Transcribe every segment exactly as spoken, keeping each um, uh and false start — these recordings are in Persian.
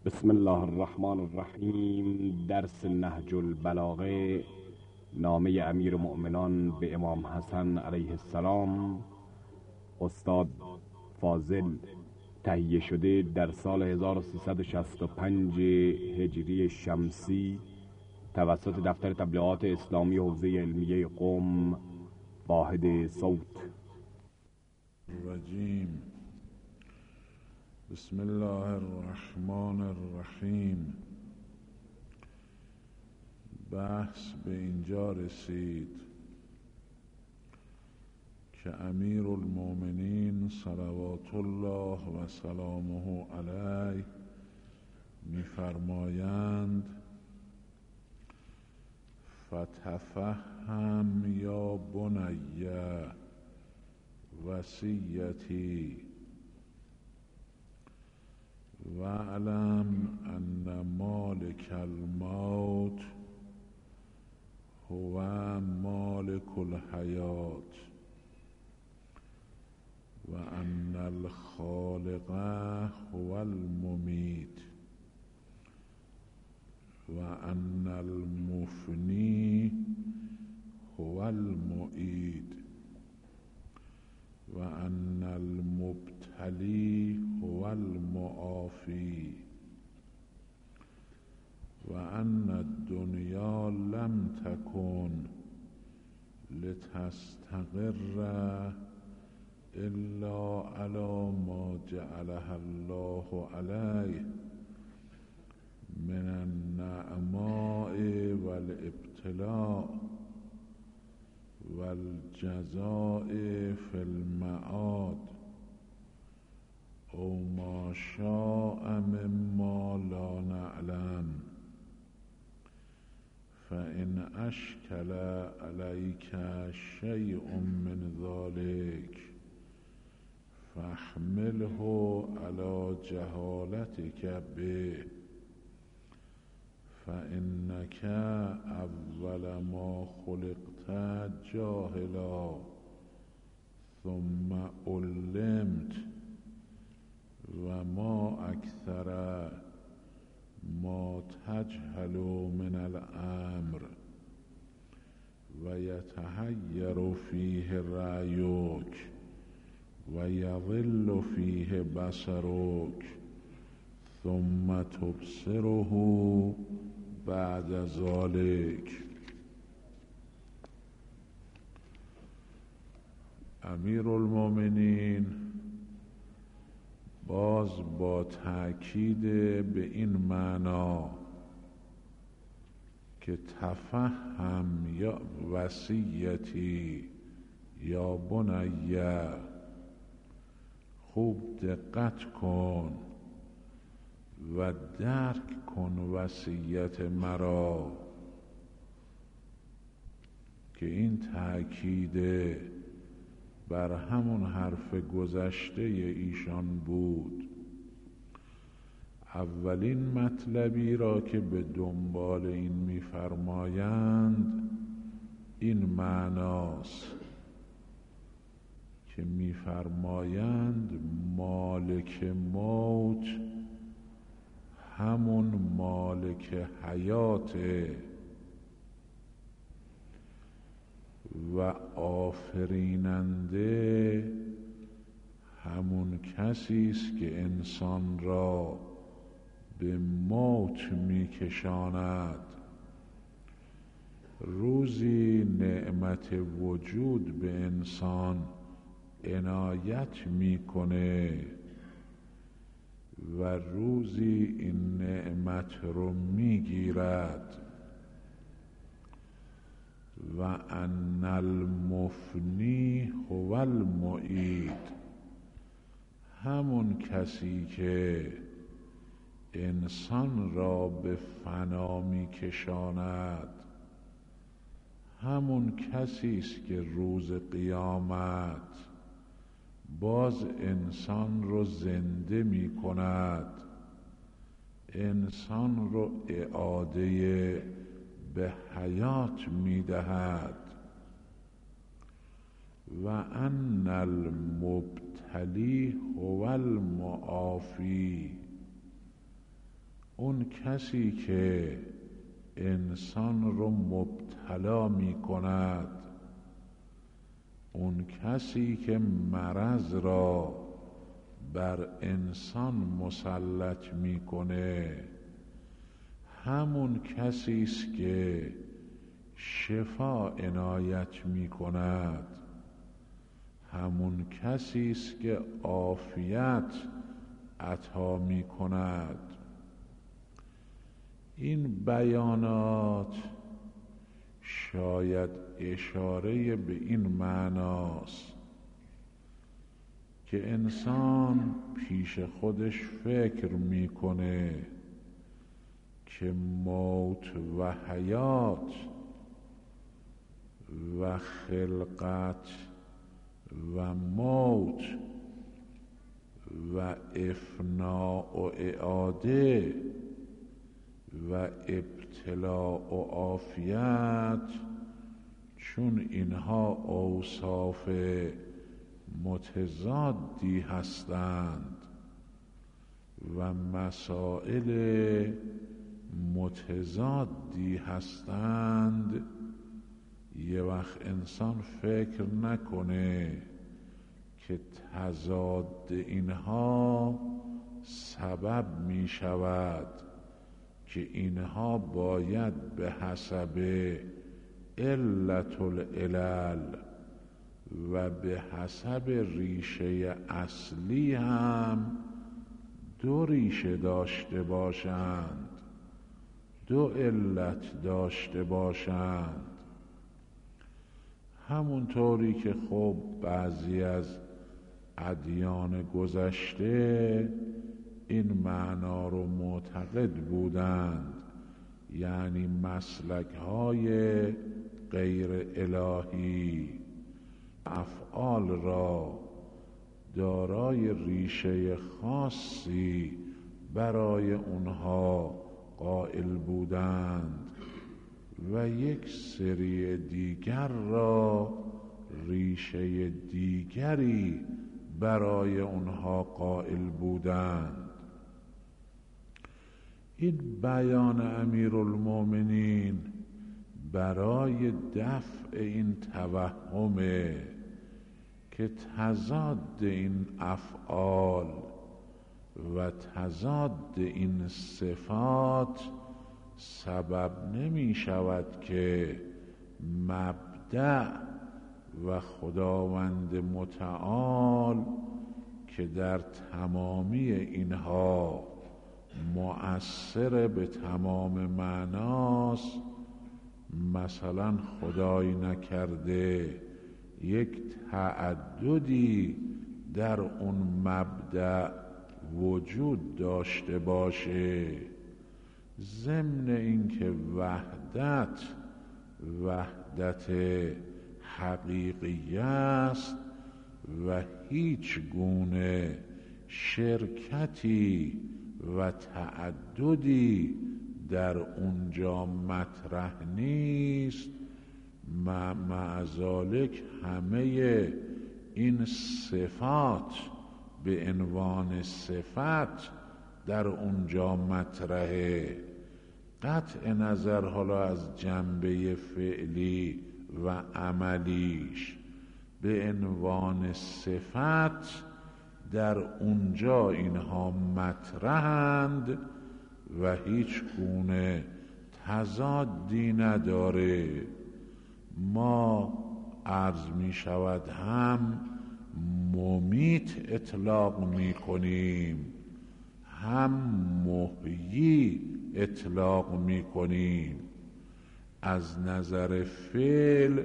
بسم الله الرحمن الرحیم. درس نهج البلاغه، نامه امیر مؤمنان به امام حسن علیه السلام، استاد فاضل، تهیه شده در سال هزار و سیصد و شصت و پنج هجری شمسی توسط دفتر تبلیغات اسلامی حوزه علمیه قم، واحد صوت. الرجیم. بسم الله الرحمن الرحیم. بحث به اینجا رسید که امیر المؤمنین صلوات الله و سلامه علیه می‌فرمایند فتفهم یا بنی وصیتی واعلم ان مالک الموت هو مالک الحیات و ان الخالق هو الممیت و ان المفنی هو المعید و ان المبتلی هو المعافی و ان الدنیا لم تکن لتستقر الا علی ما جعلها الله علیه من النعماء والابتلاء والجزاء فی المعاد او ما شاء مما لا نعلم فإن اشکل علیک شیء من ذلک فاحمله علی جهالتک به فإنك اول ما خلقت جاهلا ثم علمت و ما اکثر ما تجهل من الامر و یتحیر فیه رأیک و یضل فیه بصرک ثم تبصره بعد ذلك. امیر المؤمنین باز با تأکید به این معنا که تفهم یا وصیتی یا بنی، خوب دقت کن و درک کن وصیت مرا، که این تأکید بر همون حرف گذشته ایشان بود. اولین مطلبی را که به دنبال این می‌فرمایند این معناست که می‌فرمایند مالک موت همون مالک حیاته و آفریننده همون کسی است که انسان را به موت میکشاند. روزی نعمت وجود به انسان عنایت میکنه و روزی این نعمت رو میگیرد. و ان المفنی هو المعید، همون کسی که انسان را به فنا میکشاند همون کسی است که روز قیامت باز انسان رو زنده می کند، انسان رو اعاده به حیات می دهد. و ان المبتلی هو المعافی، اون کسی که انسان رو مبتلا می کند، اون کسی که مرض را بر انسان مسلط میکنه، همون کسی است که شفا عنایت میکند، همون کسی است که عافیت عطا میکند. این بیانات شاید اشاره به این معناست که انسان پیش خودش فکر میکنه که موت و حیات و خلقت و موت و افناء و اعاده و ابتلاء و عافیت، چون اینها اوصاف متضادی هستند و مسائل متضادی هستند، یه وقت انسان فکر نکنه که تضاد اینها سبب می شود که اینها باید به حسب علت العلل و به حسب ریشه اصلی هم دو ریشه داشته باشند، دو علت داشته باشند. همونطوری که خب بعضی از ادیان گذشته این معنا رو معتقد بودند، یعنی مسلک های غیر الهی افعال را دارای ریشه خاصی برای اونها قائل بودند و یک سری دیگر را ریشه دیگری برای اونها قائل بودند. این بیان امیرالمومنین برای دفع این توهمه که تضاد این افعال و تضاد این صفات سبب نمی شود که مبدأ و خداوند متعال که در تمامی اینها مؤثر به تمام معناست، مثلا خدای نکرده یک تعددی در اون مبدأ وجود داشته باشه، ضمن اینکه وحدت وحدت حقیقی است و هیچ گونه شرکتی و تعددی در اونجا مطرح نیست، مع ذالک همه این صفات به عنوان صفت در اونجا مطرحه. قطع نظر حالا از جنبه فعلی و عملیش، به عنوان صفت در اونجا اینها مطرحند و هیچ گونه تضادی نداره. ما عرض می شود هم ممیت اطلاق می کنیم، هم محیی اطلاق می کنیم. از نظر فعل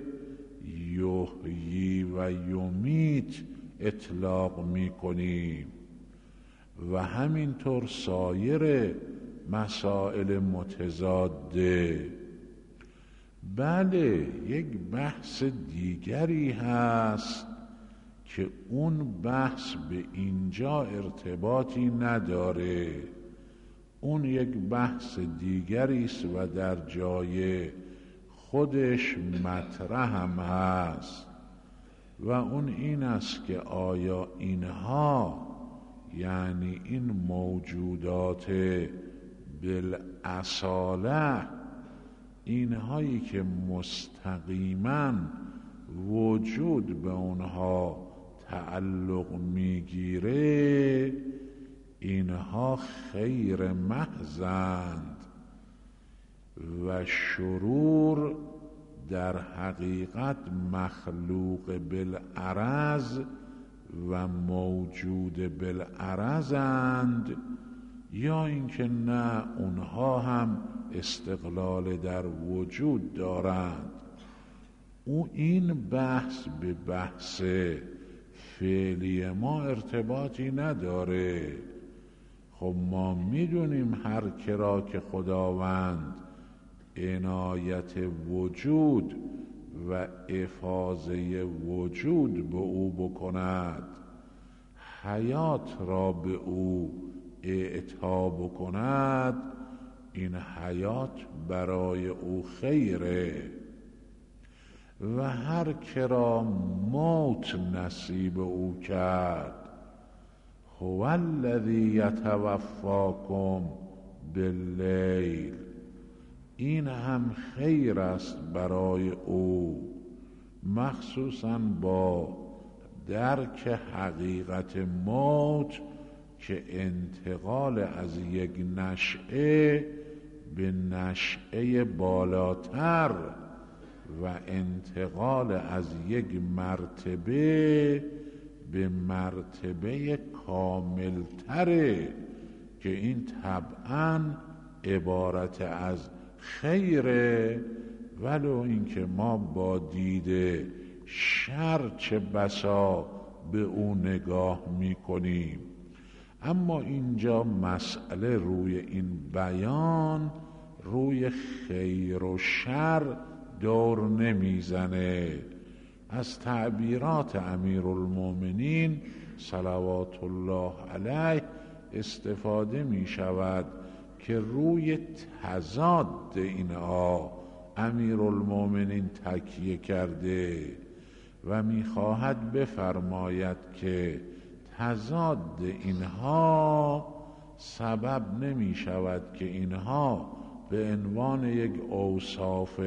یحیی و یمیت اطلاق می کنیم و همینطور سایر مسائل متضاده. بله، یک بحث دیگری هست که اون بحث به اینجا ارتباطی نداره، اون یک بحث دیگری است و در جای خودش مطرح هم هست و اون این است که آیا اینها، یعنی این موجودات بالاصاله اینهایی که مستقیما وجود به اونها تعلق میگیره اینها خیر محضند و شرور در حقیقت مخلوق بالعرض و موجود بالعرضند، یا اینکه نه اونها هم استقلال در وجود دارند. او این بحث به بحث فعلی ما ارتباطی نداره. خب ما میدونیم هر کرا که خداوند عنایت وجود و افاضه وجود به او بکند، حیات را به او اعطا بکند، این حیات برای او خیره. و هر کرا موت نصیب او کرد، هو الذی یتوفاکم باللیل، این هم خیر است برای او، مخصوصا با درک حقیقت موت که انتقال از یک نشأه به نشأه بالاتر و انتقال از یک مرتبه به مرتبه کاملتره که این طبعاً عبارت از خیره، ولو اینکه ما با دید شر چه بسا به او نگاه میکنیم. اما اینجا مسئله روی این بیان روی خیر و شر دور نمیزنه. از تعبیرات امیرالمومنین صلوات الله علیه استفاده می شود که روی تضاد اینها امیرالمومنین تکیه کرده و میخواهد بفرماید که تضاد اینها سبب نمی شود که اینها به عنوان یک اوصاف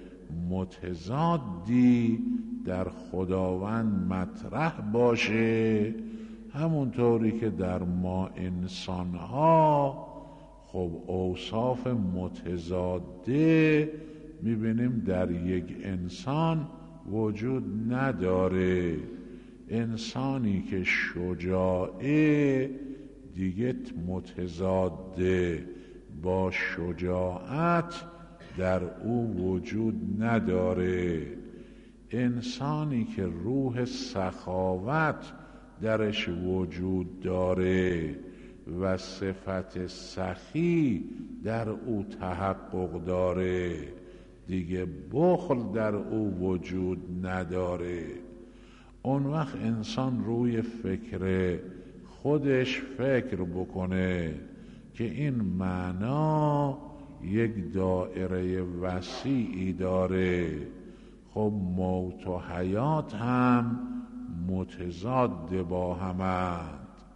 متضادی در خداوند مطرح باشه، همونطوری که در ما انسانها خب اوصاف متضاده میبینیم در یک انسان وجود نداره. انسانی که شجاعه دیگه متضاده با شجاعت در او وجود نداره. انسانی که روح سخاوت درش وجود داره و صفت سخی در او تحقق داره، دیگه بخل در او وجود نداره. اون وقت انسان روی فکر خودش فکر بکنه که این معنا یک دایره وسیعی داره. خب موت و حیات هم متضاد با همند،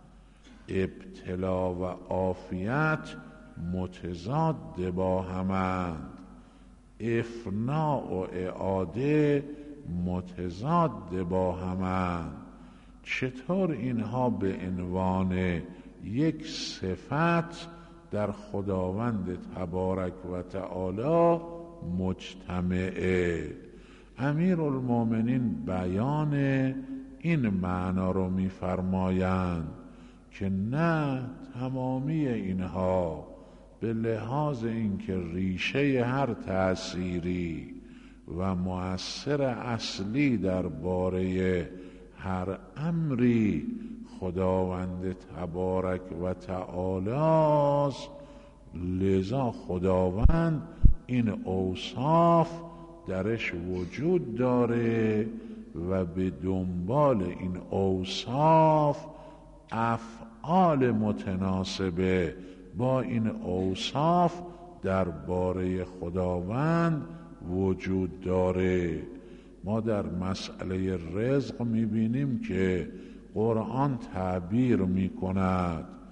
ابتلا و عافیت متضاد با همند، افنا و اعاده متضاد با همند. چطور اینها به عنوان یک صفت در خداوند تبارک و تعالی مجتمعه؟ امیرالمومنین بیان این معنا رو می‌فرمایند که نه، تمامی اینها به لحاظ اینکه ریشه هر تأثیری و مؤثر اصلی درباره هر امری خداوند تبارک و تعالی است، لذا خداوند این اوصاف درش وجود داره و به دنبال این اوصاف افعال متناسبه با این اوصاف درباره خداوند وجود داره. ما در مسئله رزق میبینیم که قرآن تعبیر میکند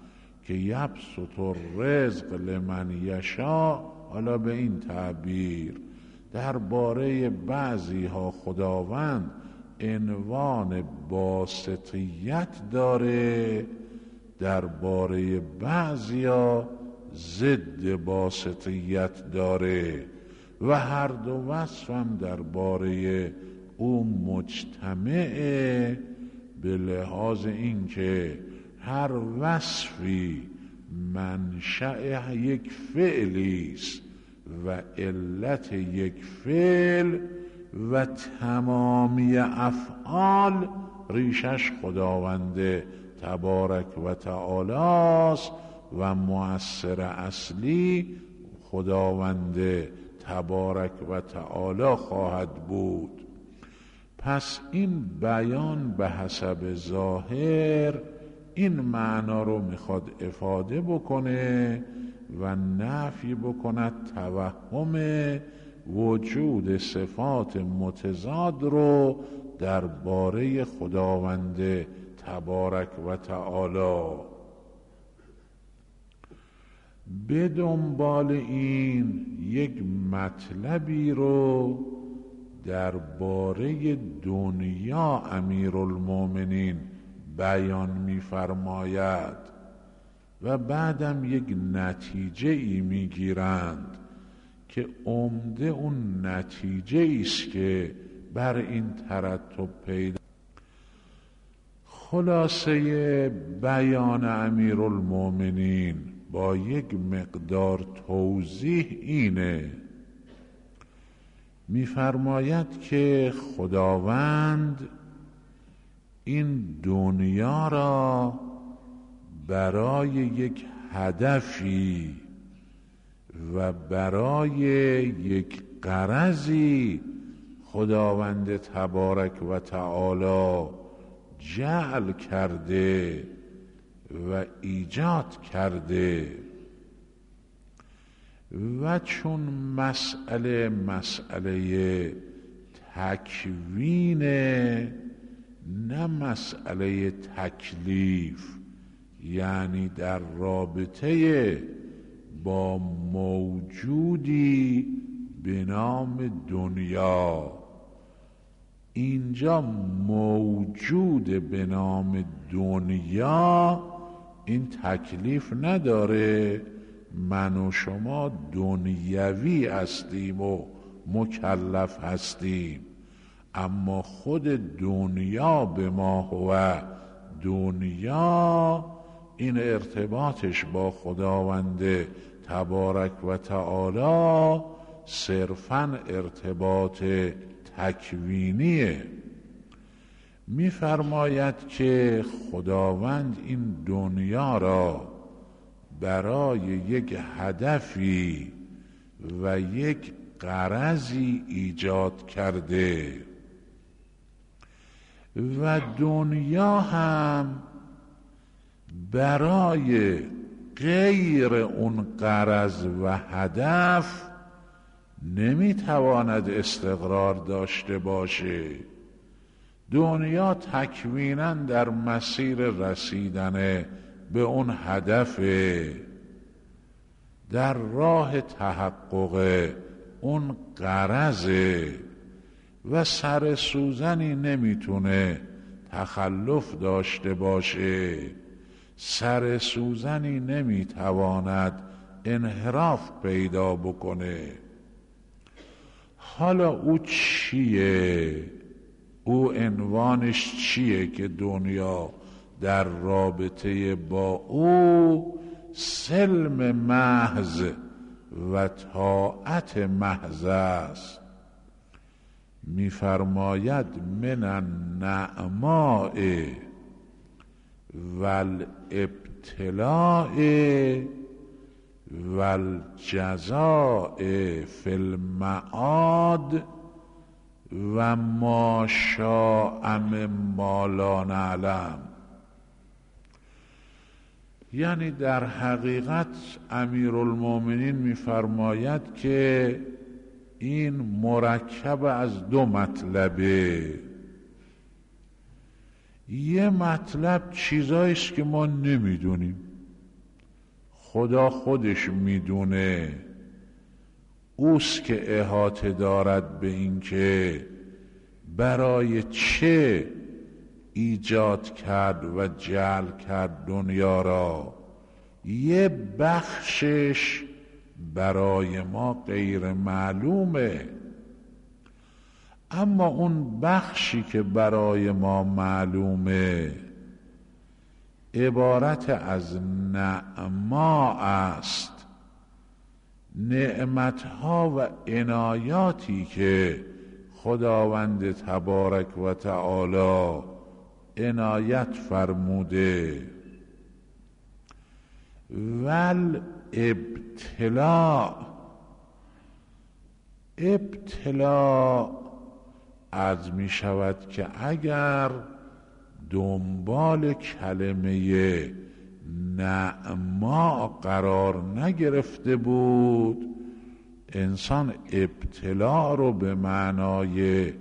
که یبسط الرزق لمن یشاء، حالا به این تعبیر درباره بعضی ها خداوند عنوان باسطیت داره، درباره بعضی ها ضد باسطیت داره و هر دو وصفم درباره او مجتمعه، به لحاظ اینکه هر وصفی منشأ یک فعلی است و علت یک فعل و تمامی افعال ریشش خداوند تبارک و تعالی است و مؤثر اصلی خداوند تبارک و تعالی خواهد بود. پس این بیان به حسب ظاهر این معنا رو میخواد افاده بکنه و نفی بکند توهم وجود صفات متضاد رو درباره خداوند تبارک و تعالی. به دنبال این یک مطلبی رو درباره دنیا امیرالمومنین بیان می‌فرماید و بعدم یک نتیجه ای می‌گیرند که عمده اون نتیجه است که بر این ترتب پیدا. خلاصه بیان امیرالمومنین با یک مقدار توضیح اینه، می‌فرماید که خداوند این دنیا را برای یک هدفی و برای یک غرضی خداوند تبارک و تعالی جعل کرده و ایجاد کرده و چون مسئله مسئله تکوین نه مسئله تکلیف، یعنی در رابطه با موجودی به نام دنیا، اینجا موجود به نام دنیا این تکلیف نداره من و شما دنیوی هستیم و مکلف هستیم، اما خود دنیا به ما هو دنیا این ارتباطش با خداوند تبارک و تعالی صرفاً ارتباط تکوینیه. می‌فرماید که خداوند این دنیا را برای یک هدفی و یک غرضی ایجاد کرده و دنیا هم برای غیر اون غرض و هدف نمیتواند استقرار داشته باشه. دنیا تکویناً در مسیر رسیدن به اون هدف، در راه تحقق اون غرضه و سر سوزنی نمیتونه تخلف داشته باشه، سر سوزنی نمیتواند انحراف پیدا بکنه. حالا او چیه؟ او عنوانش چیه که دنیا در رابطه با او سلم محض و طاعت محض است؟ می‌فرماید من النعماء والابتلاء والجزاء فی المعاد و ما شاء مما لا نعلم. یعنی در حقیقت امیرالمومنین می‌فرماید که این مرکب از دو مطلبه. یه مطلب چیزاییست که ما نمیدونیم، خدا خودش میدونه، اوست که احاطه دارد به این که برای چه ایجاد کرد و جعل کرد دنیا را. یه بخشش برای ما غیر معلومه، اما اون بخشی که برای ما معلومه عبارت از نعما است، نعمتها و عنایاتی که خداوند تبارک و تعالی عنایت فرموده. ول ابتلا، ابتلا از می شود که اگر دنبال کلمه نعما قرار نگرفته بود، انسان ابتلا رو به معنای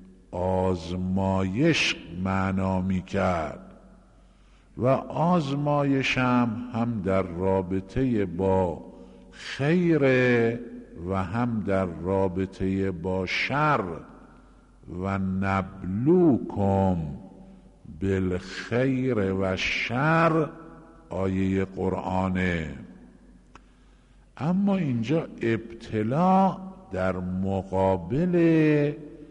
آزمایش معنا می کرد و آزمایش هم هم در رابطه با خیر و هم در رابطه با شر. و نبلوکم بالخیر و شر آیه قرآنه. اما اینجا ابتلا در مقابل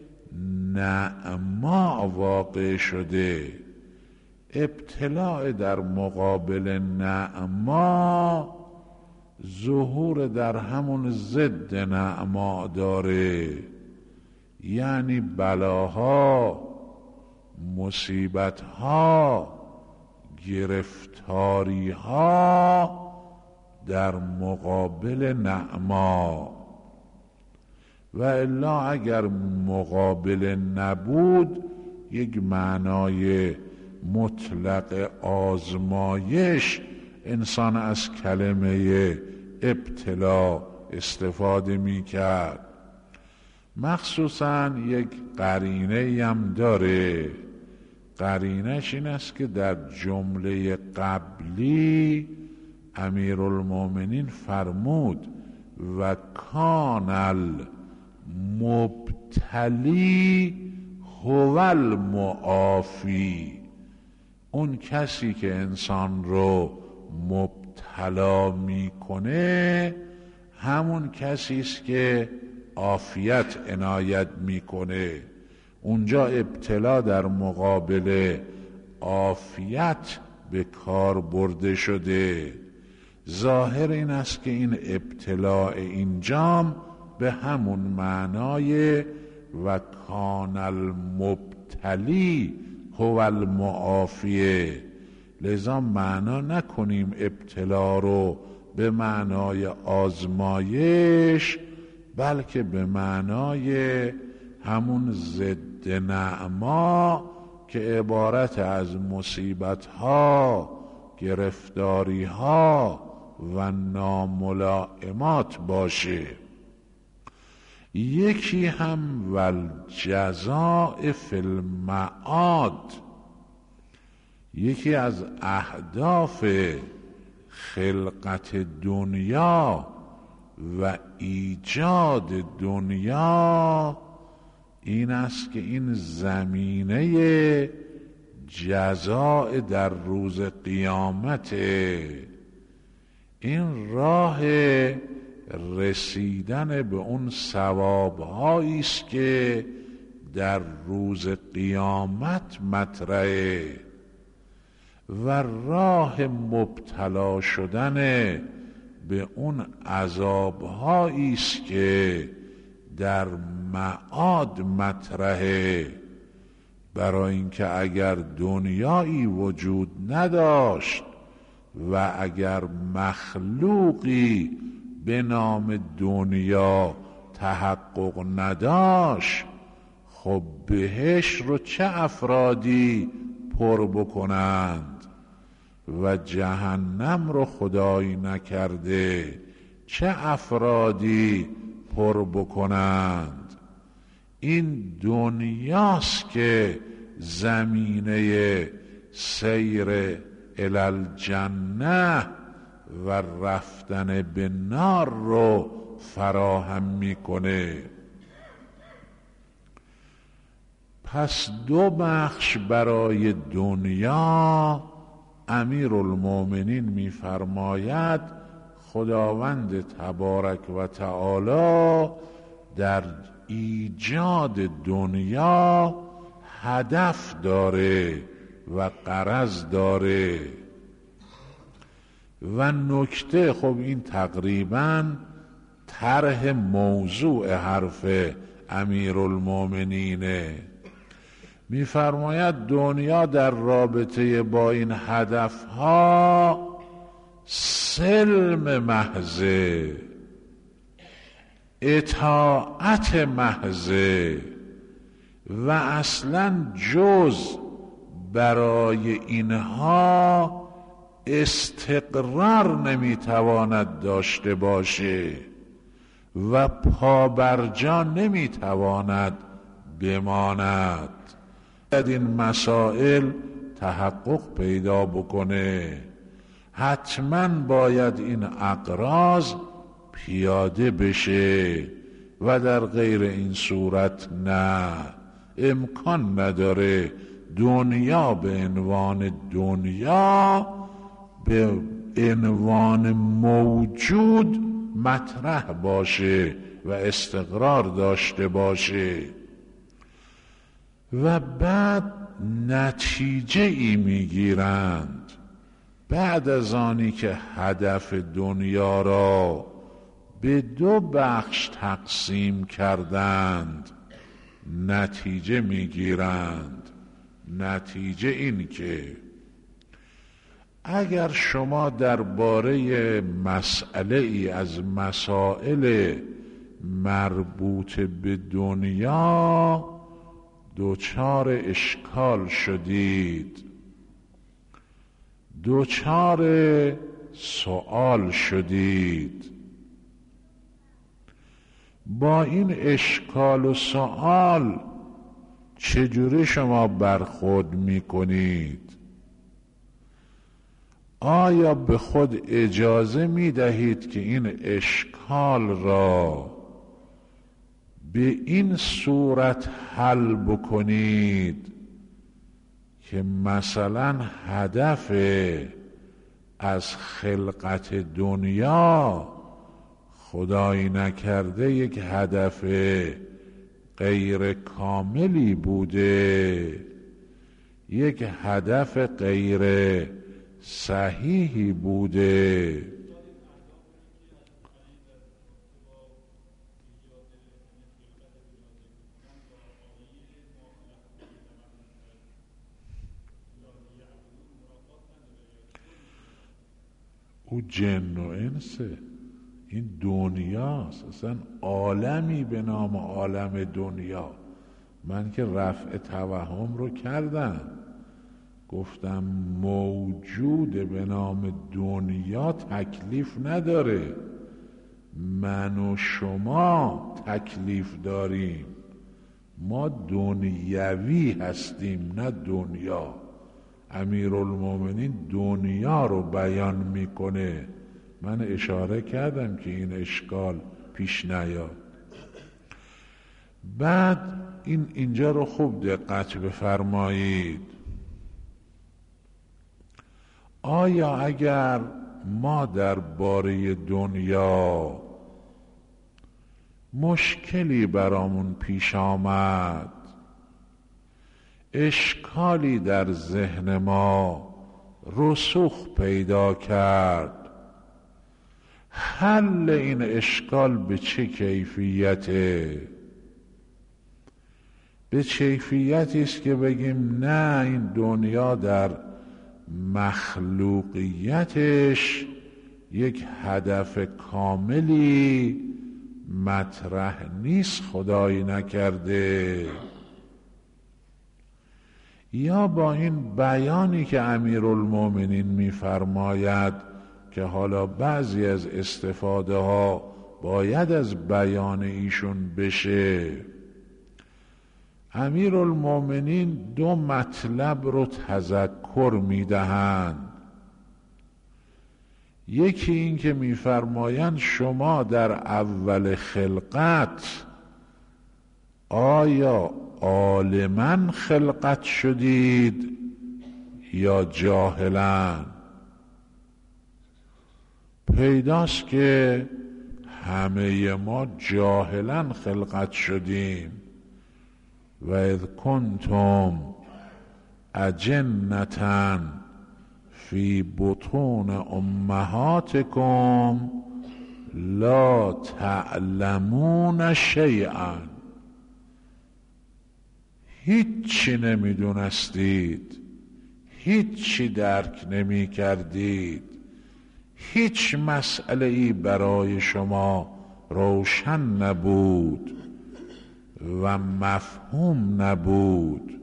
نعما واقع شده. ابتلا در مقابل نعما ظهور در همون ضد نعما داره، یعنی بلاها، مصیبتها، گرفتاریها در مقابل نعما. و الا اگر مقابل نبود یک معنای مطلق آزمایش انسان از کلمه ابتلا استفاده می کرد. مخصوصا یک قرینه هم داره، قرینش این است که در جمله قبلی امیرالمومنین فرمود و کان المبتلی هو المعافی. اون کسی که انسان رو مبتلا میکنه همون کسی است که عافیت عنایت میکنه. اونجا ابتلا در مقابل عافیت به کار برده شده. ظاهر این است که این ابتلاء اینجام به همون معنای و کان المبتلی هو المعافیه. لذا معنا نکنیم ابتلا رو به معنای آزمایش، بلکه به معنای همون ضد نعما که عبارت از مصیبت‌ها، گرفتاری‌ها و ناملائمات باشه. یکی هم والجزاء فی المعاد، یکی از اهداف خلقت دنیا و ایجاد دنیا این است که این زمینه جزاء در روز قیامت، این راه رسیدن به اون ثواب‌هایی است که در روز قیامت مطرحه و راه مبتلا شدن به اون عذاب‌هایی است که در معاد مطرحه. برای اینکه اگر دنیایی وجود نداشت و اگر مخلوقی به نام دنیا تحقق نداشت، خب بهش رو چه افرادی پر بکنند و جهنم رو خدایی نکرده چه افرادی پر بکنند. این دنیاست که زمینه سیر الی الجنه و رفتن به نار رو فراهم میکنه. پس دو بخش برای دنیا امیرالمومنین میفرماید خداوند تبارک و تعالی در ایجاد دنیا هدف داره و غرض داره. و نکته، خب این تقریباً طرح موضوع حرف امیرالمومنینه. میفرماید دنیا در رابطه با این هدفها سلم محضه، اطاعت محضه و اصلا جز برای اینها استقرار نمیتواند داشته باشه و پابرجا نمیتواند بماند. این مسائل تحقق پیدا بکنه، حتما باید این اقراض پیاده بشه و در غیر این صورت نه، امکان نداره دنیا به عنوان دنیا به عنوان موجود مطرح باشه و استقرار داشته باشه. و بعد نتیجه ای میگیرند بعد از آنی که هدف دنیا را به دو بخش تقسیم کردند، نتیجه میگیرند. نتیجه این که اگر شما درباره مسئله ای از مسائل مربوط به دنیا دوچار اشکال شدید، دوچار سوال شدید، با این اشکال و سوال چجوری شما برخورد میکنید؟ آیا به خود اجازه میدهید که این اشکال را به این صورت حل بکنید که مثلا هدف از خلقت دنیا خدای نکرده یک هدف غیر کاملی بوده، یک هدف غیر صحیحی بوده؟ او جن و انسه، این دنیاست، اصلا عالمی به نام عالم دنیا. من که رفع توهم رو کردم، گفتم موجود به نام دنیا تکلیف نداره، من و شما تکلیف داریم، ما دنیوی هستیم نه دنیا. امیرالمومنین دنیا رو بیان میکنه، من اشاره کردم که این اشکال پیش نیاد. بعد این اینجا رو خوب دقت بفرمایید. آیا اگر ما درباره دنیا مشکلی برامون پیش آمد، اشکالی در ذهن ما رسوخ پیدا کرد، حل این اشکال به چه کیفیته؟ به کیفیتی است که بگیم نه، این دنیا در مخلوقیتش یک هدف کاملی مطرح نیست، خدایی نکرده. یا با این بیانی که امیرالمومنین میفرماید که حالا بعضی از استفاده ها باید از بیان ایشون بشه، امیرالمومنین دو مطلب رو تذکر میدهند. یکی این که میفرمایند شما در اول خلقت آیا عالماً خلقت شدید یا جاهلاً؟ پیداست که همه ما جاهلاً خلقت شدیم. و اذ کنتم اجنة فی بطون امهاتکم لا تعلمون شیئا، هیچی نمیدونستید، هیچی درک نمی کردید، هیچ مسئله ای برای شما روشن نبود و مفهوم نبود.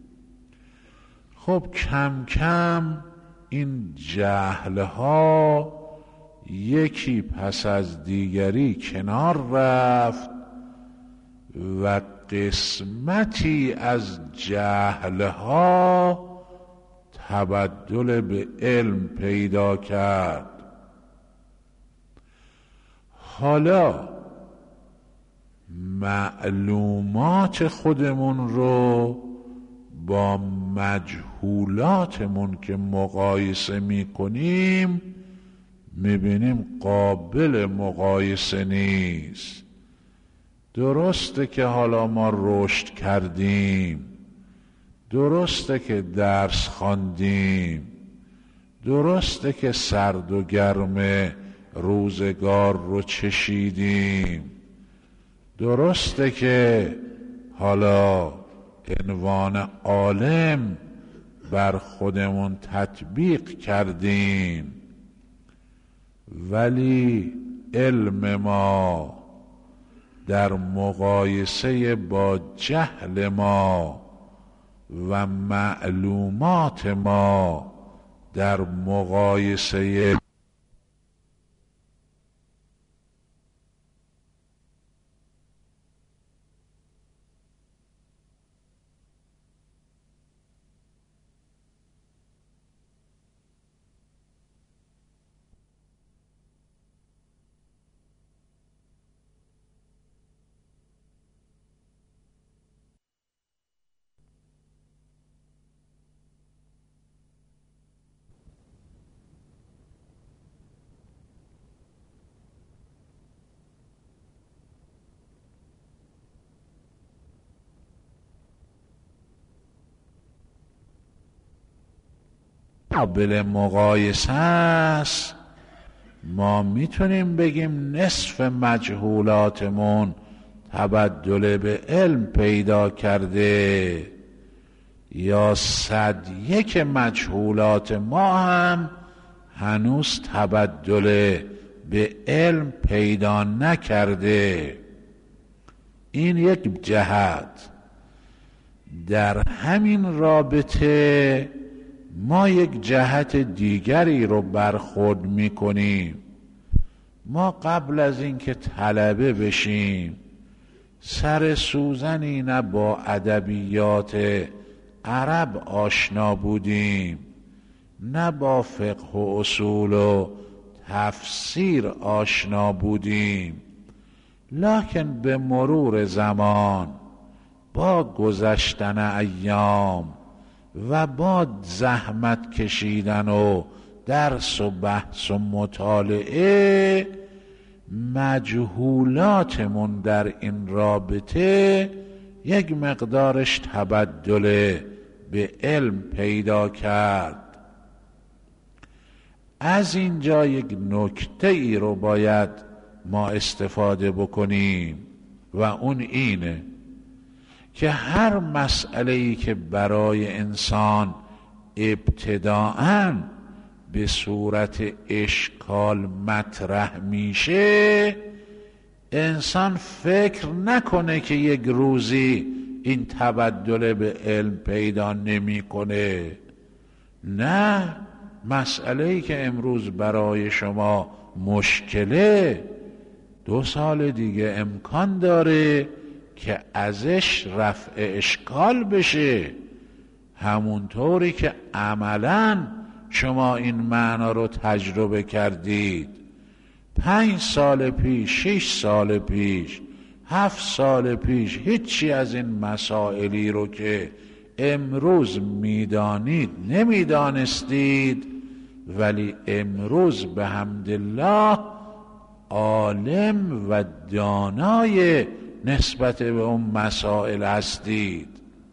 خب کم کم این جهلها یکی پس از دیگری کنار رفت و قسمتی از جهلها تبدل به علم پیدا کرد. حالا معلومات خودمون رو با مجهولاتمون که مقایسه میکنیم میبینیم قابل مقایسه نیست. درسته که حالا ما رشد کردیم، درسته که درس خواندیم، درسته که سرد و گرم روزگار رو چشیدیم، درسته که حالا عنوان عالم بر خودمون تطبیق کردیم، ولی علم ما در مقایسه با جهل ما و معلومات ما در مقایسه قابل مقایسه است. ما میتونیم بگیم نصف مجهولاتمون تبدل به علم پیدا کرده، یا صد یک مجهولات ما هم هنوز تبدل به علم پیدا نکرده. این یک جهت. در همین رابطه ما یک جهت دیگری رو برخورد میکنیم. ما قبل از اینکه طلبه بشیم سر سوزنی نه با ادبیات عرب آشنا بودیم، نه با فقه و اصول و تفسیر آشنا بودیم، لکن به مرور زمان با گذشتن ایام و با زحمت کشیدن و درس و بحث و مطالعه مجهولاتمون در این رابطه یک مقدارش تبدل به علم پیدا کرد. از اینجا یک نکته ای رو باید ما استفاده بکنیم و اون اینه که هر مسئله‌ای که برای انسان ابتداءً به صورت اشکال مطرح میشه، انسان فکر نکنه که یک روزی این تبدل به علم پیدا نمیکنه. نه، مسئله‌ای که امروز برای شما مشکله دو سال دیگه امکان داره که ازش رفع اشکال بشه، همونطوری که عملاً شما این معنا رو تجربه کردید؟ پنج سال پیش، شش سال پیش، هفت سال پیش هیچی از این مسائلی رو که امروز میدانید نمیدانستید، ولی امروز به حمدالله عالم و دانای نسبت به اون مسائل هستید.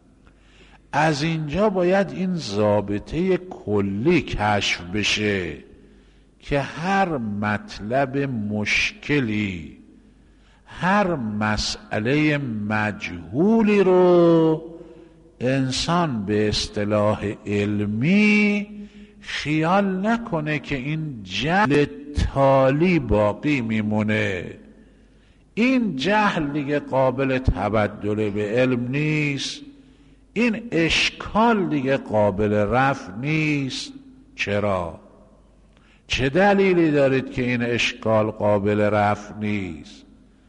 از اینجا باید این ضابطه کلی کشف بشه که هر مطلب مشکلی، هر مسئله مجهولی رو انسان به اصطلاح علمی خیال نکنه که این جهل تالی باقی میمونه. این جهل دیگه قابل تبدل به علم نیست، این اشکال دیگه قابل رفع نیست. چرا؟ چه دلیلی دارید که این اشکال قابل رفع نیست؟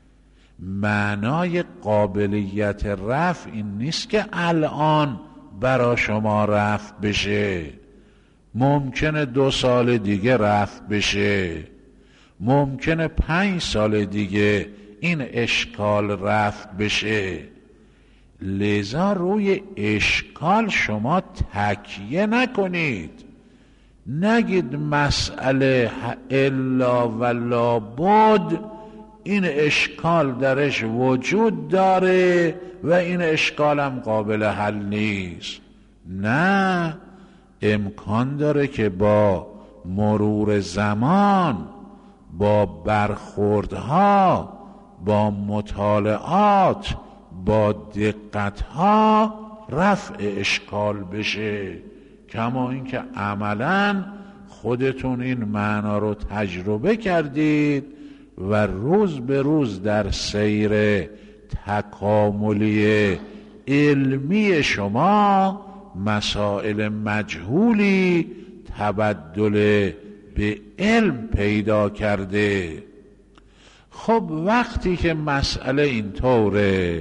معنای قابلیت رفع این نیست که الان برا شما رفع بشه، ممکنه دو سال دیگه رفع بشه، ممکنه پنج سال دیگه این اشکال رفع بشه. لذا روی اشکال شما تکیه نکنید، نگید مسئله الا و لابد این اشکال درش وجود داره و این اشکالم قابل حل نیست. نه، امکان داره که با مرور زمان، با برخوردها، با مطالعات، با دقتها رفع اشکال بشه. کما اینکه عملاً خودتون این معنا رو تجربه کردید و روز به روز در سیر تکاملی علمی شما مسائل مجهولی تبدل به علم پیدا کرده. خب وقتی که مسئله اینطوره،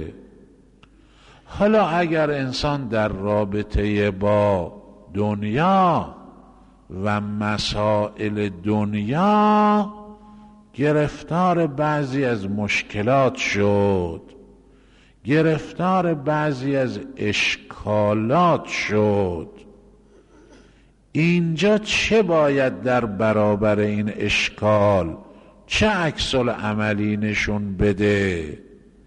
حالا اگر انسان در رابطه با دنیا و مسائل دنیا گرفتار بعضی از مشکلات شد، گرفتار بعضی از اشکالات شد، اینجا چه باید در برابر این اشکال، چه عکس العملی نشون بده؟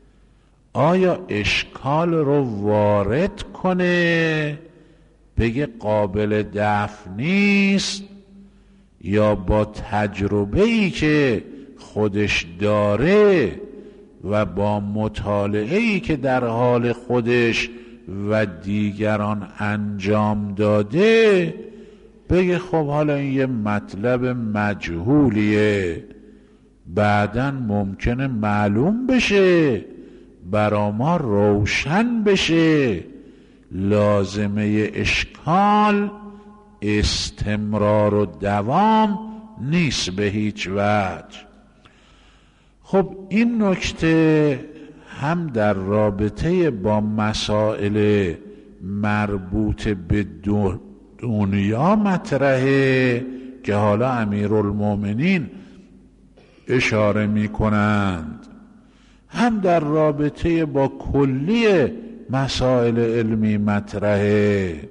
آیا اشکال رو وارد کنه بگه قابل دفع نیست، یا با تجربه‌ای که خودش داره و با مطالعه‌ای که در حال خودش و دیگران انجام داده بگه خب حالا این یه مطلب مجهولیه، بعداً ممکنه معلوم بشه، برا ما روشن بشه. لازمه اشکال استمرار و دوام نیست به هیچ وجه. خب این نکته هم در رابطه با مسائل مربوط به دنیا مطرحه که حالا امیرالمومنین اشاره می کنند، هم در رابطه با کلی مسائل علمی مطرحه.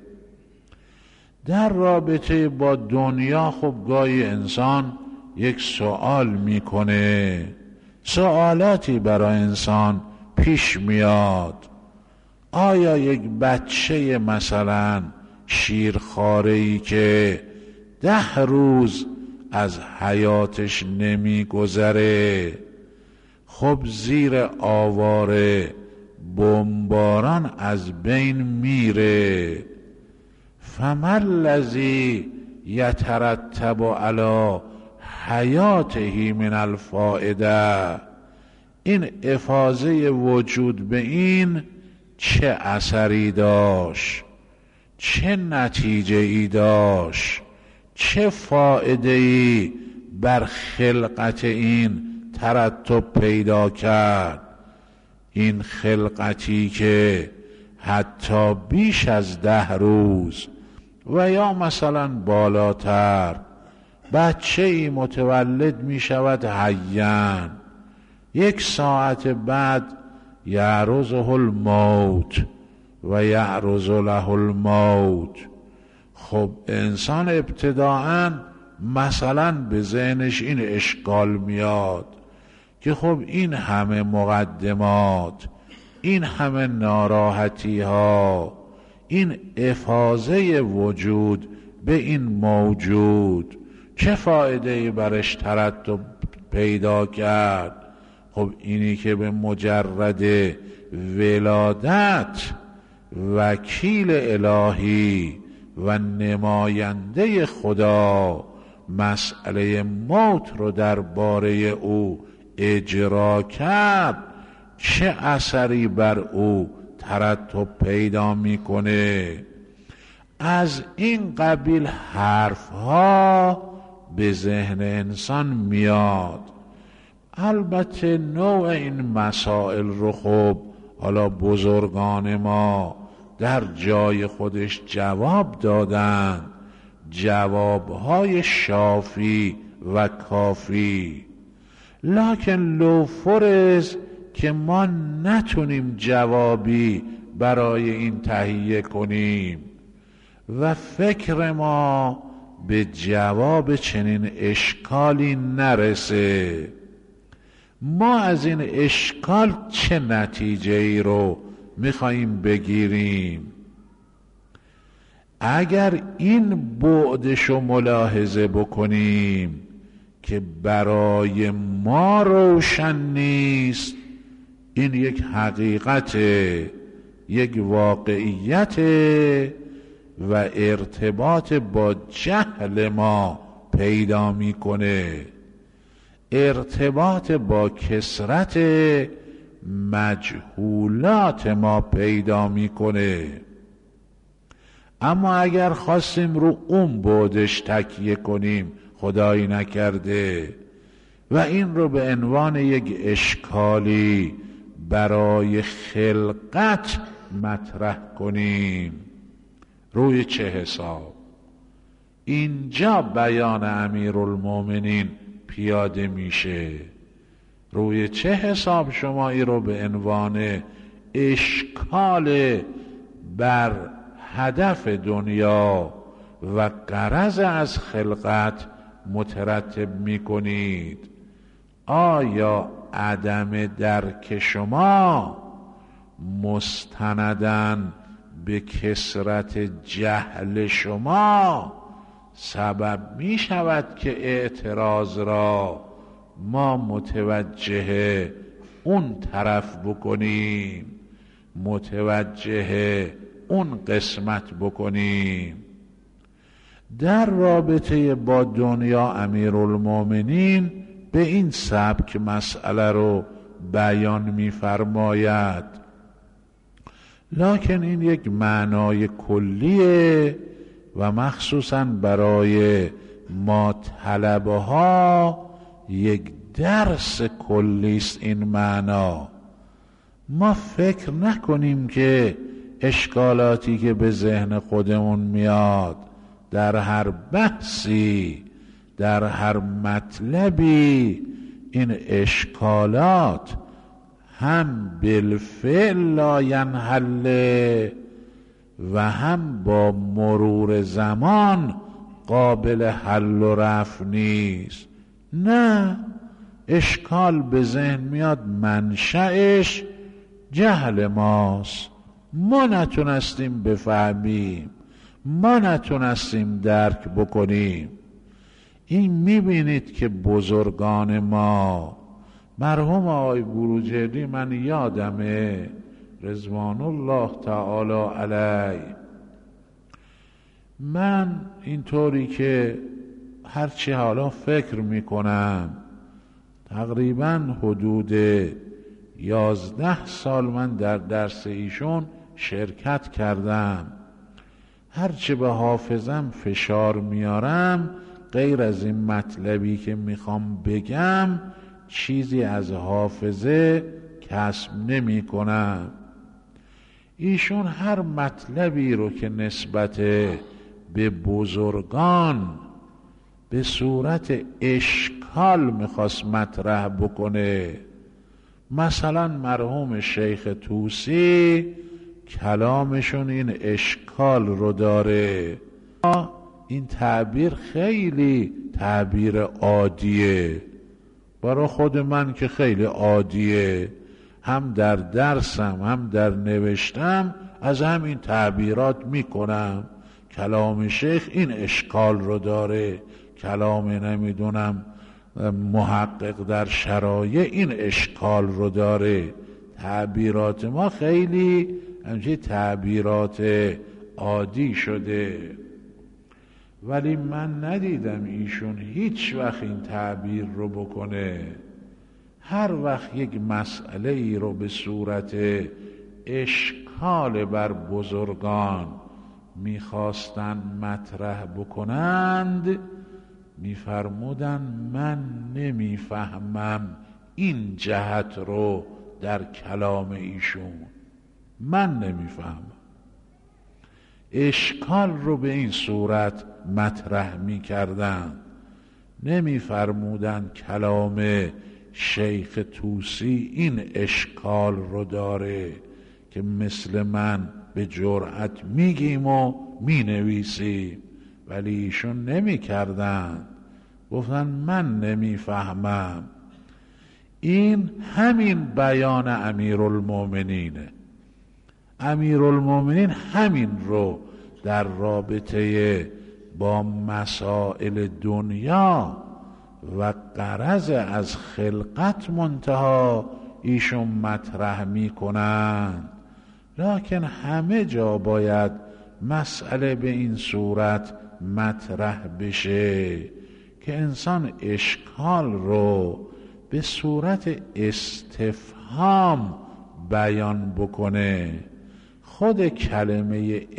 در رابطه با دنیا خب گاهی انسان یک سوال میکنه، سوالاتی برای انسان پیش میاد. آیا یک بچه مثلا شیرخواره‌ای که ده روز از حیاتش نمیگذره، خب زیر آواره بمباران از بین میره، فما الذی یترتب علی حیاته من الفائده، این افاضه وجود به این چه اثری داشت، چه نتیجه ای داشت، چه فایده ای بر خلقت این ترتب پیدا کرد؟ این خلقتی که حتی بیش از ده روز و یا مثلا بالاتر بچه ای متولد می شود حیاً، یک ساعت بعد یعرضه الموت و یعرض له الموت. خب انسان ابتداءً مثلا به ذهنش این اشکال میاد که خب این همه مقدمات، این همه ناراحتی ها، این افاضه وجود به این موجود چه فایده‌ای برش ترتب پیدا کرد؟ خب اینی که به مجرد ولادت وکیل الهی و نماینده خدا مسئله موت رو درباره او اجرا کرد، چه اثری بر او ترتب پیدا میکنه؟ از این قبیل حرف ها به ذهن انسان میاد. البته نوع این مسائل رو خب حالا بزرگان ما در جای خودش جواب دادن، جوابهای شافی و کافی. لکن لو فرض که ما نتونیم جوابی برای این تهیه کنیم و فکر ما به جواب چنین اشکالی نرسه، ما از این اشکال چه نتیجه ای رو میخواییم بگیریم؟ اگر این بعدشو ملاحظه بکنیم که برای ما روشن نیست، این یک حقیقت، یک واقعیت و ارتباط با جهل ما پیدا میکنه، ارتباط با کثرت مجهولات ما پیدا میکنه. اما اگر خواستیم رو اون بعدش تکیه کنیم، خدایی نکرده، و این رو به عنوان یک اشکالی برای خلقت مطرح کنیم، روی چه حساب؟ اینجا بیان امیرالمومنین پیاده میشه. روی چه حساب شما این رو به عنوان اشکال بر هدف دنیا و غرض از خلقت مترتب میکنید؟ آیا عدم درک شما مستندن به کثرت جهل شما سبب می شود که اعتراض را ما متوجه اون طرف بکنیم، متوجه اون قسمت بکنیم؟ در رابطه با دنیا امیرالمومنین به این سبک مسئله رو بیان می‌فرماید، لکن این یک معنای کلیه و مخصوصاً برای ما طلبه ها یک درس کلیست. این معنا ما فکر نکنیم که اشکالاتی که به ذهن خودمون میاد در هر بحثی، در هر مطلبی، این اشکالات هم بالفعل لا ینحل و هم با مرور زمان قابل حل و رفع نیست. نه، اشکال به ذهن میاد منشأش جهل ماست، ما نتونستیم بفهمیم، ما نتونستیم درک بکنیم. این میبینید که بزرگان ما، مرحوم آقای بروجردی، من یادمه رضوان الله تعالی علیه، من اینطوری که هرچی حالا فکر میکنم تقریبا حدود یازده سال من در درس ایشون شرکت کردم. هرچی به حافظم فشار میارم غیر از این مطلبی که میخوام بگم چیزی از حافظه کسب نمی کنم. ایشون هر مطلبی رو که نسبت به بزرگان به صورت اشکال میخواست مطرح بکنه. مثلا مرحوم شیخ طوسی کلامشون این اشکال رو داره. این تعبیر خیلی تعبیر عادیه، برای خود من که خیلی عادیه، هم در درسم هم در نوشتم از همین تعبیرات میکنم. کلام شیخ این اشکال رو داره، کلام نمیدونم محقق در شرایع این اشکال رو داره. تعبیرات ما خیلی همچنین تعبیرات عادی شده، ولی من ندیدم ایشون هیچ وقت این تعبیر رو بکنه. هر وقت یک مسئله ای رو به صورت اشکال بر بزرگان میخواستن مطرح بکنند میفرمودن من نمیفهمم این جهت رو در کلام ایشون، من نمیفهمم. اشکال رو به این صورت مطرح میکردن، نمیفرمودن کلام شیخ طوسی این اشکال رو داره که مثل من به جرأت میگیم و مینویسیم، ولی ایشون نمیکردن، گفتن من نمیفهمم. این همین بیان امیرالمومنینه. امیرالمومنین همین رو در رابطه با مسائل دنیا و غرض از خلقت منتها ایشون مطرح میکنند. لکن همه جا باید مسئله به این صورت مطرح بشه که انسان اشکال رو به صورت استفهام بیان بکنه. خود کلمه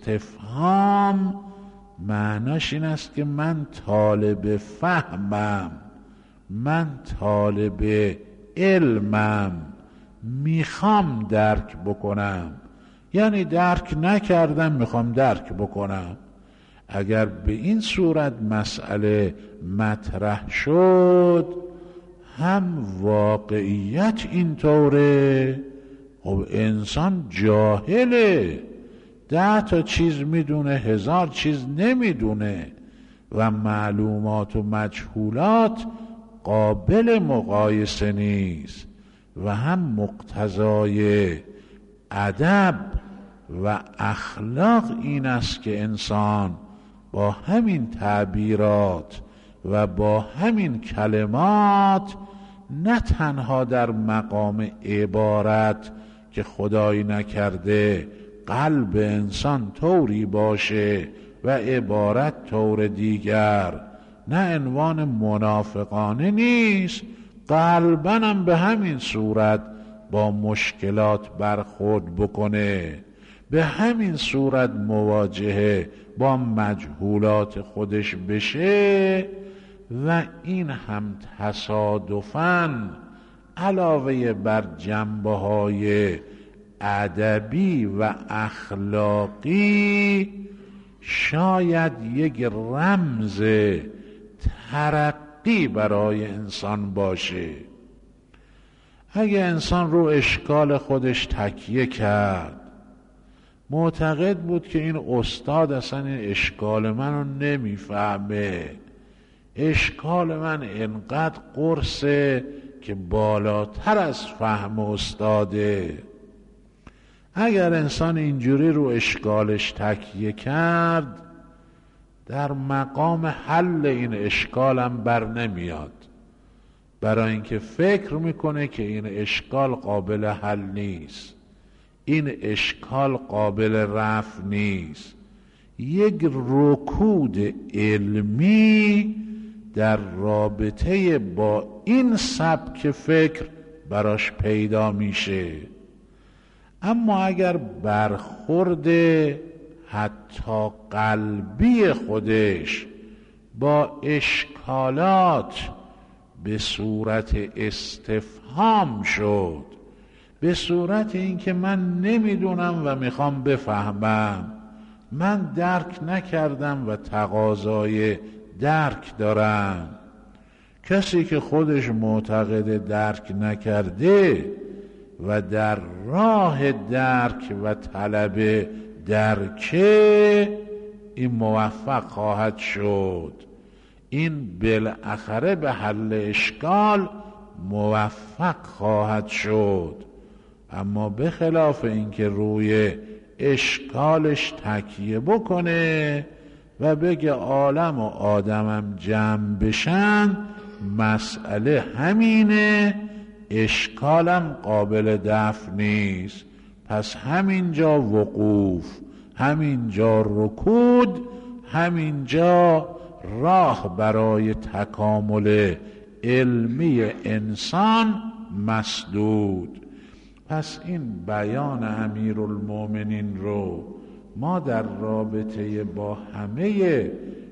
استفهام معناش این است که من طالب فهمم، من طالب علمم، میخوام درک بکنم، یعنی درک نکردم میخوام درک بکنم. اگر به این صورت مسئله مطرح شد هم واقعیت اینطوره. خب انسان جاهله، ده تا چیز میدونه هزار چیز نمیدونه و معلومات و مجهولات قابل مقایسه نیست و هم مقتضای ادب و اخلاق این است که انسان با همین تعبیرات و با همین کلمات نه تنها در مقام عبارت که خدایی نکرده قلب انسان طوری باشه و عبارت طور دیگر، نه عنوان منافقانه نیست، قلباً هم به همین صورت با مشکلات برخورد بکنه، به همین صورت مواجهه با مجهولات خودش بشه و این هم تصادفاً علاوه بر جنبه‌های ادبی و اخلاقی شاید یک رمز ترقی برای انسان باشه. اگه انسان رو اشکال خودش تکیه کرد، معتقد بود که این استاد اصلا این اشکال منو نمیفهمه، اشکال من انقدر قرصه که بالاتر از فهم استاده. اگر انسان اینجوری رو اشکالش تکیه کرد، در مقام حل این اشکالم بر نمیاد، برای اینکه فکر میکنه که این اشکال قابل حل نیست، این اشکال قابل رفع نیست. یک رکود علمی در رابطه با این سبک فکر براش پیدا میشه. اما اگر برخورد حتی قلبی خودش با اشکالات به صورت استفهام شد، به صورت اینکه من نمیدونم و میخوام بفهمم، من درک نکردم و تقاضای درک دارم. کسی که خودش معتقد درک نکرده و در راه درک و طلب درکه، این موفق خواهد شد، این بالاخره به حل اشکال موفق خواهد شد. اما به خلاف اینکه روی اشکالش تکیه بکنه و بگه عالم و آدمم جمع بشن، مسئله همینه، اشکالم قابل دفع نیست، پس همینجا وقوف، همینجا رکود، همینجا راه برای تکامل علمی انسان مسدود. پس این بیان امیرالمومنین رو ما در رابطه با همه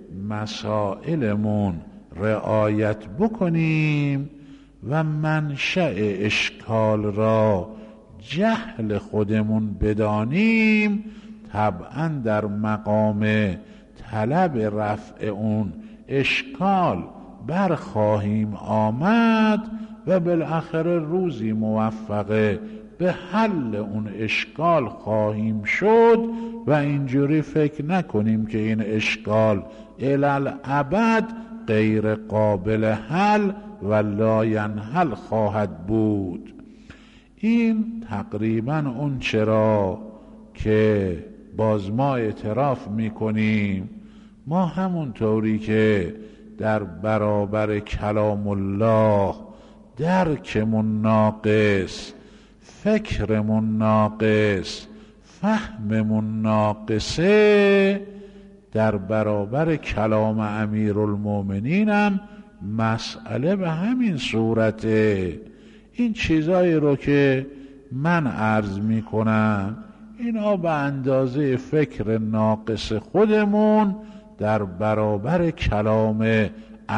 مسائلمون رعایت بکنیم و منشأ اشکال را جهل خودمون بدانیم، طبعا در مقام طلب رفع اون اشکال برخواهیم آمد و بالاخره روزی موفقه به حل اون اشکال خواهیم شد و اینجوری فکر نکنیم که این اشکال الالعبد غیر قابل حل و لا ینحل خواهد بود. این تقریبا اون چرا که باز ما اعتراف میکنیم، ما همون طوری که در برابر کلام الله درکمون ناقص، فکرمون ناقص، فهممون ناقصه، در برابر کلام امیرالمومنینم مسئله به همین صورته. این چیزایی رو که من عرض می کنم اینا به اندازه فکر ناقص خودمون در برابر کلام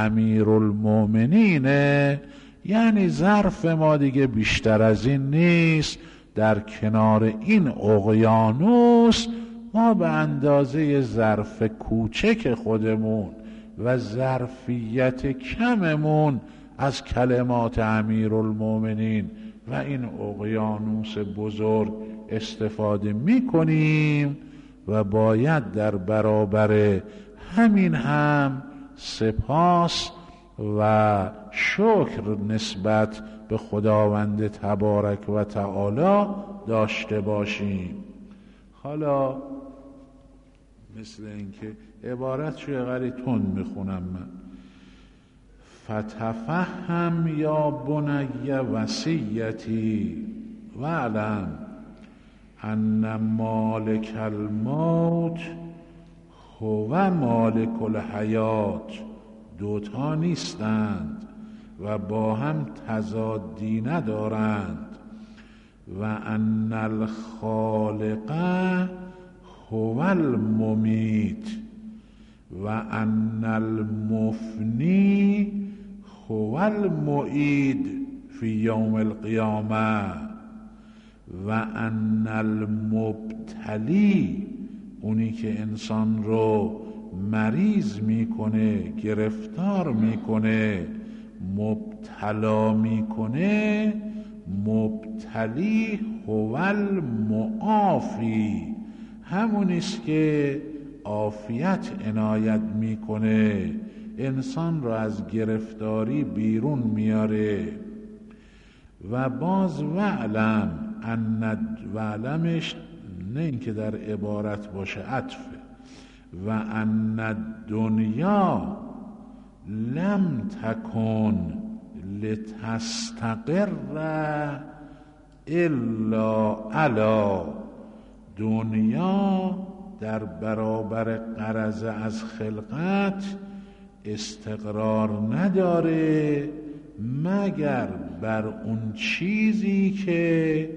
امیرالمومنینه، یعنی ظرف ما دیگه بیشتر از این نیست. در کنار این اقیانوس ما به اندازه ظرف کوچک خودمون و ظرفیت کممون از کلمات امیرالمومنین و این اقیانوس بزرگ استفاده میکنیم و باید در برابر همین هم سپاس و شکر نسبت به خداوند تبارک و تعالی داشته باشیم. حالا مثل اینکه عبارت شوی غری تند میخونم من. فتفهم یا بنی وصیتی وعلم ان مالک الموت هو مالک الحیات. دوتا نیستند و با هم تضادی ندارند. و ان الخالق هو الممیت و ان المفنی هو المعید فی یوم القیامه و ان المبتلی، اونی که انسان رو مریض میکنه، گرفتار میکنه، مبتلا میکنه، مبتلی هو المعافی، همونیست که عافیت عنایت میکنه، انسان رو از گرفتاری بیرون میاره. و باز وعلم ان، وعلمش نه اینکه در عبارت باشه عطفه، و ان الدنیا لم تکن لتستقر الا علی، دنیا در برابر غرض از خلقت استقرار نداره مگر بر اون چیزی که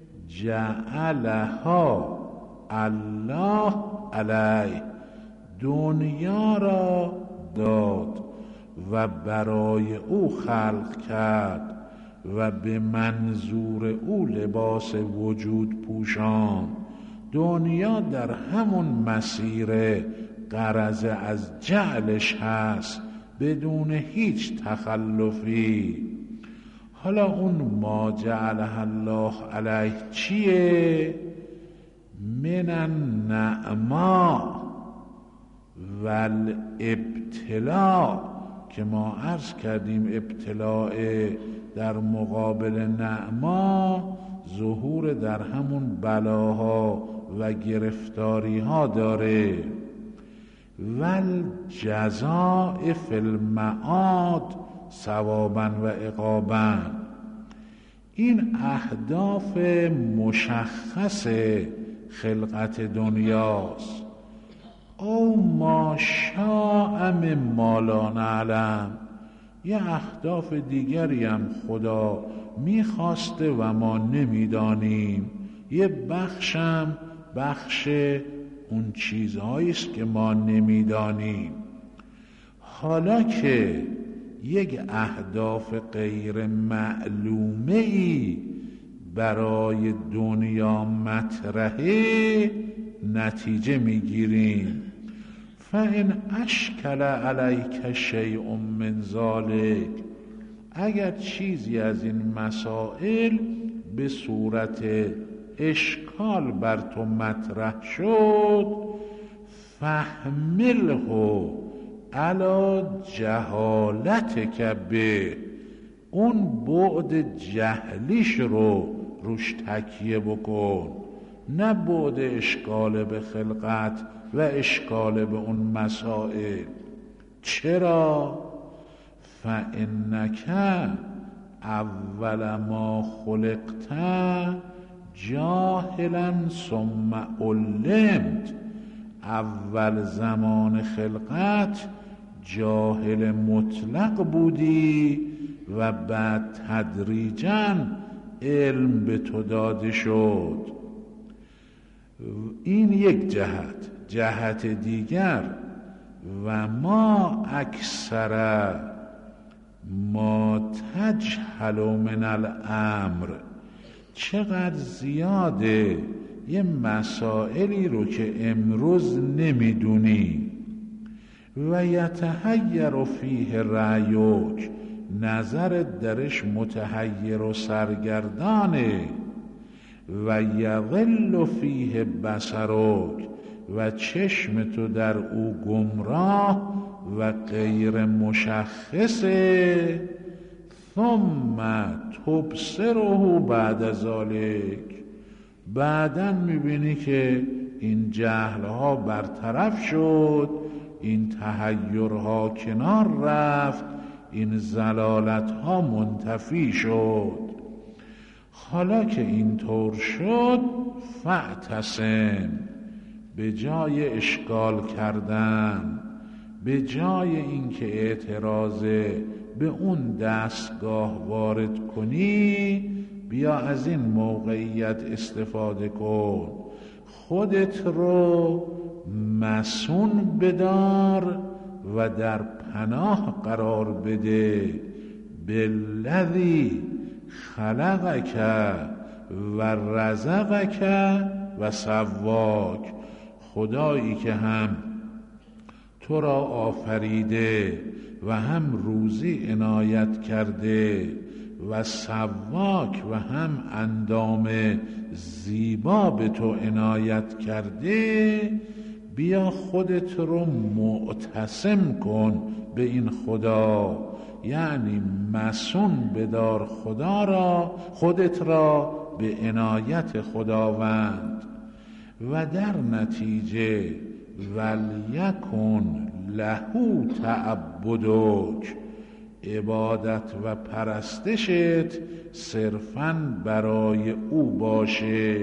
جعلها الله علیه، دنیا را داد و برای او خلق کرد و به منظور او لباس وجود پوشان دنیا در همون مسیر غرض از جعلش هست بدون هیچ تخلفی. حالا اون ما جعله الله علیه چیه؟ من النعما و الابتلاء که ما عرض کردیم ابتلاء در مقابل نعما ظهور در همون بلاها و گرفتاری ها داره. ول جزاء فی المعاد ثوابا و عقابا. این اهداف مشخص خلقت دنیاست. او ما شاء مما لا نعلم، یه اهداف دیگری هم خدا میخواسته و ما نمیدانیم. یه بخشم بخش اون چیزهاییست که ما نمیدانیم. حالا که یک اهداف غیر معلومه ای برای دنیا مطرحه، نتیجه میگیریم. فَإِنْ أَشْكَلَ عَلَيْكَ شَيْءٌ مِّنْ ذَلِكَ، اگر چیزی از این مسائل به صورت اشکال بر تو مطرح شد، فَاحْمِلْهُ عَلَى جَهَالَتِكَ به، اون بعد جهلیش رو روش تکیه بکن، نه بعد اشکال به خلقت و اشکال به اون مسائل. چرا؟ فَإِنَّكَ اول ما خلقت جاهلا ثم علمت، اول زمان خلقت جاهل مطلق بودی و بعد تدریجاً علم به تو داده شد. این یک جهت. جهت دیگر و ما اکثر ما تجهل من الامر، چقدر زیاده یه مسائلی رو که امروز نمیدونی. و یتحیر فیه رأیک، نظرت درش متحیر و سرگردانه. و یضل فیه بصرک، و چشم تو در او گمراه و غیر مشخصه. ثم تبصره بعد ذلک، بعداً میبینی که این جهلها برطرف شد، این تحیرها کنار رفت، این ضلالتها منتفی شد. حالا که اینطور شد، فاعتصم، به جای اشکال کردن، به جای اینکه اعتراض به اون دستگاه وارد کنی، بیا از این موقعیت استفاده کن. خودت رو مسون بدار و در پناه قرار بده. بالذی خلقک و رزقک و سواک، خدایی که هم تو را آفریده و هم روزی عنایت کرده و سواک و هم اندام زیبا به تو عنایت کرده. بیا خودت رو معتصم کن به این خدا، یعنی مسون بدار خدا را، خودت را به عنایت خداوند. و در نتیجه ولیکن لهو تعبدک، عبادت و پرستشت صرفاً برای او باشه.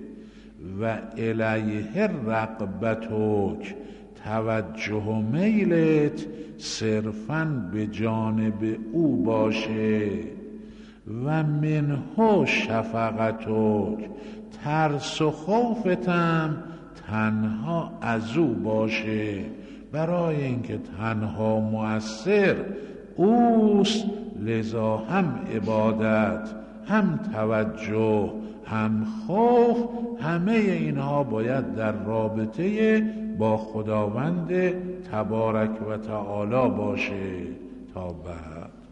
و الیه رغبتک، توجه و میلت صرفاً به جانب او باشه. و منه شفقتک، ترس و خوفتم تنها از او باشه، برای اینکه تنها مؤثر اوست. لذا هم عبادت هم توجه، هم خوف، همه اینها باید در رابطه با خداوند تبارک و تعالی باشه. تا بعد